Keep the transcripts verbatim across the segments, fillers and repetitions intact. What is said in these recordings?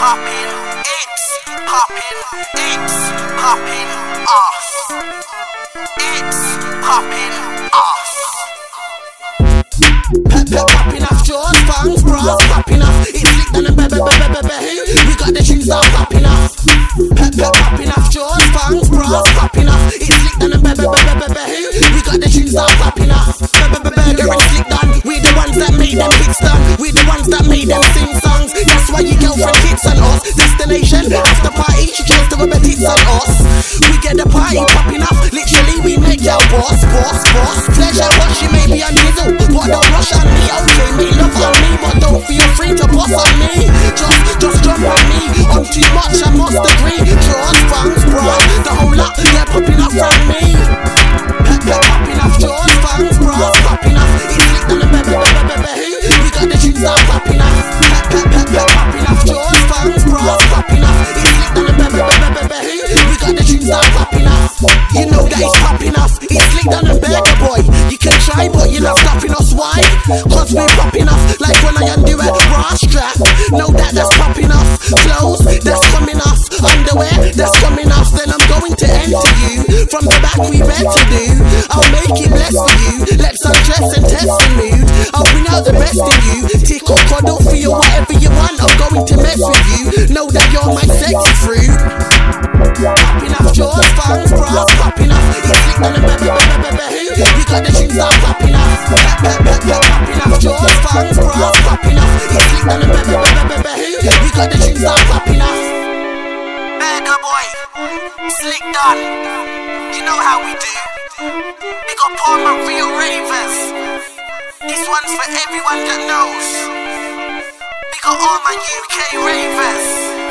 popping, it's popping, it's popping off. It's popping off. Pep pep popping off, Jaws, fangs, bras popping off. It's slick and a be be be be be be. We got the tunes that popping off. Pep pep popping off, Jaws, fangs, bras popping off. It's slick and a be be be be be be. We got the tunes that popping off. Be be be burger and slick done. We the ones that made them hits done. We the ones that made them sing songs. That's why your girlfriend hits on us. Destination after party, she chose to rub her tits on us. We get the party popping off. Literally we make your boss, boss, boss. Pleasure what she may be on diesel, but don't rush on me. Okay, me love on me, but don't feel free to boss on me. Just, just jump on me. I'm too much, I must agree. Jaws, fangs, bras, the whole lot they're popping off from me. Pep pep popping off, Jaws, fangs, bras popping off. It's slick on the baby, baby, baby. We got the tunes that popping off. Pep pep pep pep popping off, Jaws, fangs, bras popping off. It's slick on the baby, baby, baby. We got the tunes that popping off. You know that it's popping off. It's slick on the burger boy. You can try, but you're not stopping us. Why? Cause we're popping off like when I undo a bra strap. Know that that's popping off. Clothes that's coming off. Underwear that's coming off. Then I'm going to enter you from the back. We better do. I'll make it blessed for you. Let's undress and test the mood. I'll bring out the best in you. Tick or cuddle, feel whatever you want. I'm going to mess with you. Know that you're my sexy fruit. Popping off, Jaws, fangs, bras popping off. It's slick on the baby, baby, baby. We got the tunes that popping off. Pep pep pep pep popping off, Jaws, fangs, bras popping off. It's slick on the baby, baby, baby. We got the tunes that popping off. Burger boy, slick done. You know how we do. We got all my real ravers. This one's for everyone that knows. We got all my U K ravers.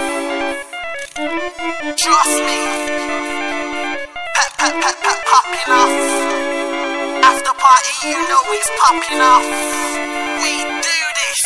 Trust me. Pep pep pep pep popping off. After party, you know it's popping off. We do this.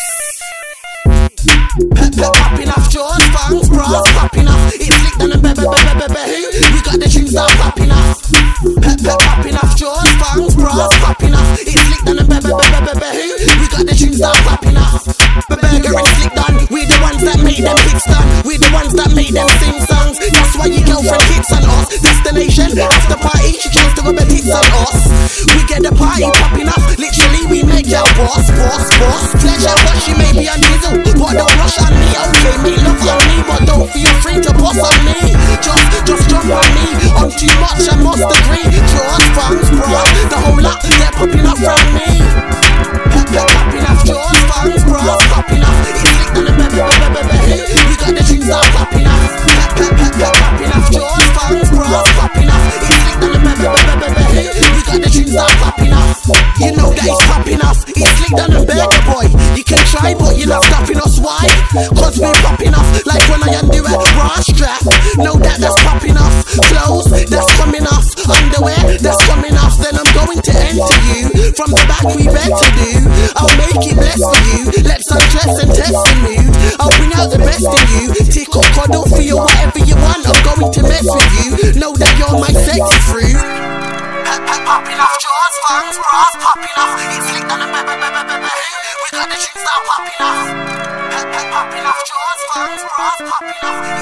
Pep pep popping off, Jaws, fangs, bras popping off. It's slick and a baby, baby, baby. We got the tunes that popping off. Pep pep popping off, Jaws, fangs, bras popping off. It's slick and a baby, baby, baby. We got the tunes that popping off. The burger and slick done. We the ones that made them hits done. We the ones that made them sing songs. That's why your girlfriend hits on us. Destination after party, she chose to rub her tits on us. We get the party popping off. Literally we make your boss, boss, boss. Pleasure what she may be on diesel, but don't rush on me. Okay, me love on me, but don't feel free to boss on me. Just, just jump on me. I'm too much, I must agree. Jaws, fangs, bras, the whole lot they're popping off from me. Pep pep popping off, Jaws, fangs, bras popping off. It's slick on the baby, baby, baby. We got the tunes that popping off. Pep pep pep pep popping off, Jaws, fangs, bras popping off. It's slick on the baby, baby, baby. We got the tunes that popping off. You know that it's popping off. It's slick on the burger boy. You can try, but you're not stopping us. Why? Cause we're popping off like when I undo a bra strap. Know that that's popping off. Clothes that's coming off. Underwear that's coming off. Then I'm going to enter you from the back. We better do. I'll make it blessed for you. Let's undress and test the mood. I'll bring out the best in you. Tick or cuddle, feel whatever you want. I'm going to mess with you. Know that you're my sexy fruit. Pep pep popping off, Jaws, fangs, bras popping off. It's slick on the baby, baby, baby. We got the tunes that popping off. Pep pep popping off, Jaws, fangs, bras popping off.